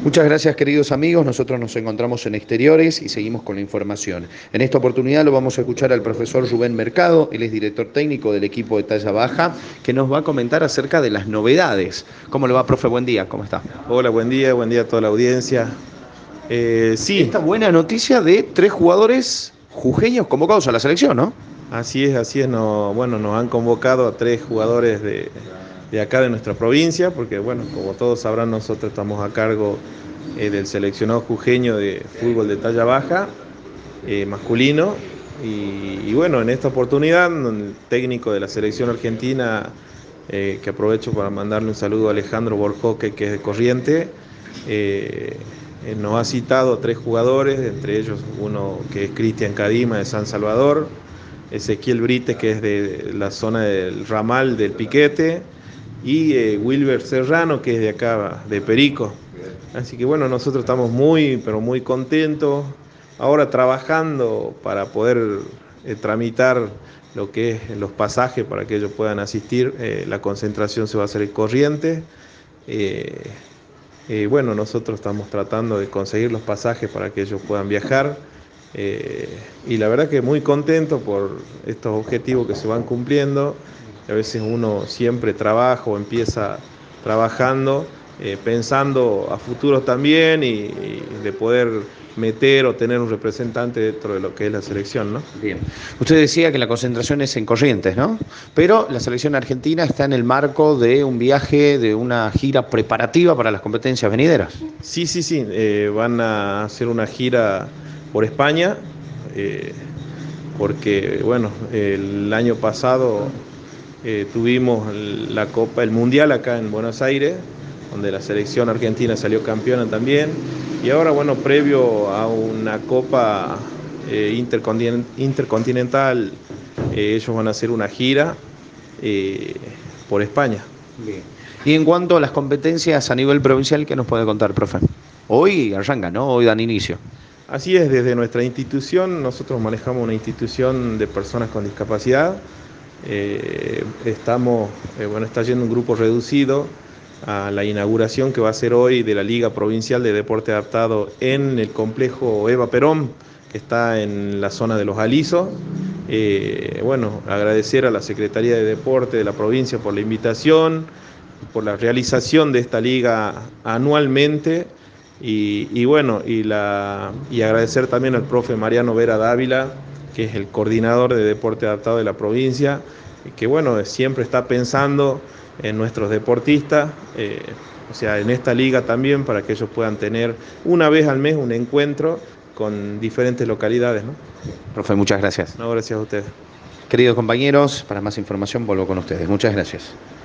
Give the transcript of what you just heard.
Muchas gracias, queridos amigos. Nosotros nos encontramos en exteriores y seguimos con la información. En esta oportunidad lo vamos a escuchar al profesor Rubén Mercado. Él es director técnico del equipo de talla baja, que nos va a comentar acerca de las novedades. ¿Cómo le va, profe? Buen día, ¿cómo está? Hola, buen día a toda la audiencia. Sí, Esta buena noticia de 3 jugadores jujeños convocados a la selección, ¿no? así es. Bueno, nos han convocado a 3 jugadores de acá de nuestra provincia, porque bueno, como todos sabrán, nosotros estamos a cargo del seleccionado jujeño de fútbol de talla baja, masculino. Y bueno, en esta oportunidad, el técnico de la selección argentina, que aprovecho para mandarle un saludo a Alejandro Borjoque, que es de Corriente, nos ha citado a 3 jugadores, entre ellos uno que es Cristian Cadima de San Salvador, Ezequiel Brites, que es de la zona del Ramal del Piquete, y Wilber Serrano, que es de acá, de Perico. Así que bueno, nosotros estamos muy, pero muy contentos, ahora trabajando para poder tramitar lo que es los pasajes para que ellos puedan asistir. La concentración se va a hacer en Corrientes. Bueno, nosotros estamos tratando de conseguir los pasajes para que ellos puedan viajar. Y la verdad que muy contento por estos objetivos que se van cumpliendo. A veces uno siempre trabaja o empieza trabajando pensando a futuro también y de poder meter o tener un representante dentro de lo que es la selección, ¿no? Bien. Usted decía que la concentración es en Corrientes, ¿no? Pero la selección argentina está en el marco de un viaje, de una gira preparativa para las competencias venideras. Sí. Van a hacer una gira por España, porque bueno, el año pasado tuvimos la Copa, el Mundial acá en Buenos Aires, donde la selección argentina salió campeona también, y ahora bueno, previo a una Copa intercontinental, ellos van a hacer una gira por España. Bien. Y en cuanto a las competencias a nivel provincial, ¿qué nos puede contar, profe? Hoy arrancan, ¿no? Hoy dan inicio. Así es, desde nuestra institución, nosotros manejamos una institución de personas con discapacidad. Está yendo un grupo reducido a la inauguración que va a ser hoy de la Liga Provincial de Deporte Adaptado en el complejo Eva Perón, que está en la zona de Los Alisos. Bueno, agradecer a la Secretaría de Deporte de la provincia por la invitación, por la realización de esta liga anualmente. Bueno, y agradecer también al profe Mariano Vera Dávila, que es el coordinador de deporte adaptado de la provincia, que bueno, siempre está pensando en nuestros deportistas, o sea, en esta liga también, para que ellos puedan tener una vez al mes un encuentro con diferentes localidades, ¿no? Profe, muchas gracias. No, gracias a ustedes. Queridos compañeros, para más información vuelvo con ustedes. Muchas gracias.